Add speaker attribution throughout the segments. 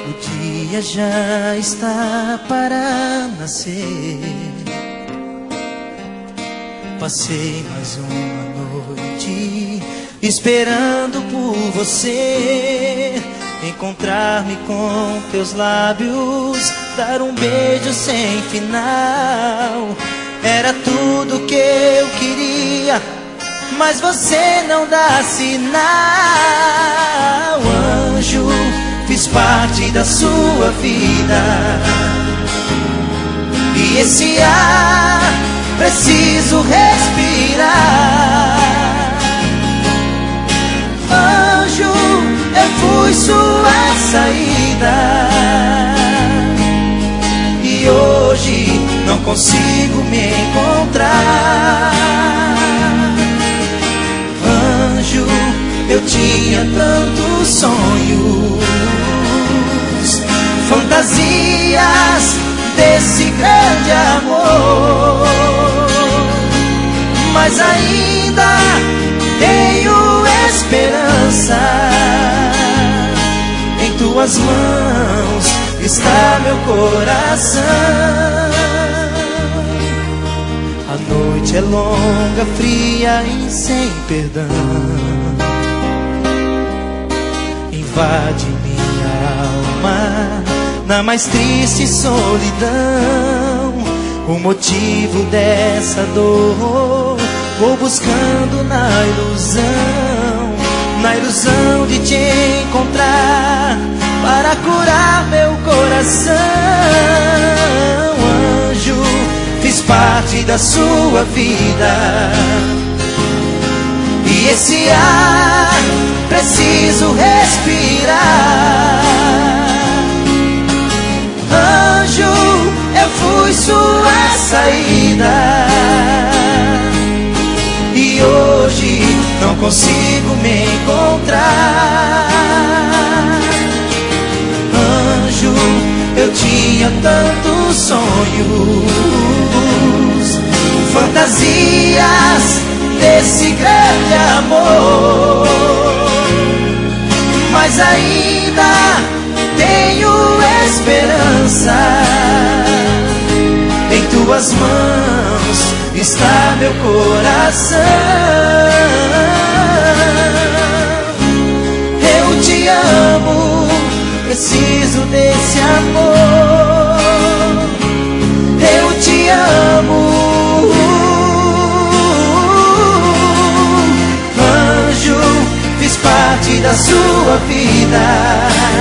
Speaker 1: O dia já está para nascer. Passei mais uma noite esperando por você, encontrar-me com teus lábios, dar um beijo sem final. Era tudo que eu queria, mas você não dá sinal. Anjo, fiz parte da sua vida, e esse ar preciso respirar. Anjo, eu fui sua saída, e hoje não consigo me encontrar. Anjo, eu tinha tantos sonhos, fantasias desse grande amor, mas ainda tenho esperança. Em tuas mãos está meu coração. A noite é longa, fria e sem perdão, invade minha alma na mais triste solidão. O motivo dessa dor vou buscando na ilusão de te encontrar para curar meu coração. Anjo, fiz parte da sua vida, e esse ar preciso respirar. Anjo, eu fui sua saída, e hoje não consigo me encontrar. Anjo, eu tinha tantos sonhos, fantasias desse grande amor, mas ainda tenho esperança. Em tuas mãos está meu coração. Eu te amo, preciso desse amor. Eu te amo. Anjo, fiz parte da sua vida,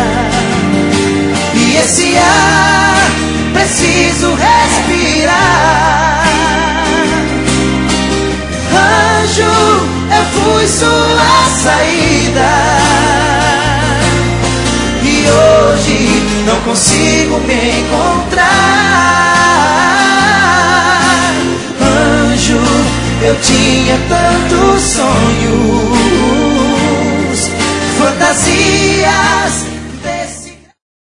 Speaker 1: e esse ar preciso respirar. Anjo, eu fui sua saída, e hoje não consigo me encontrar. Anjo, eu tinha tantos sonhos, fantasias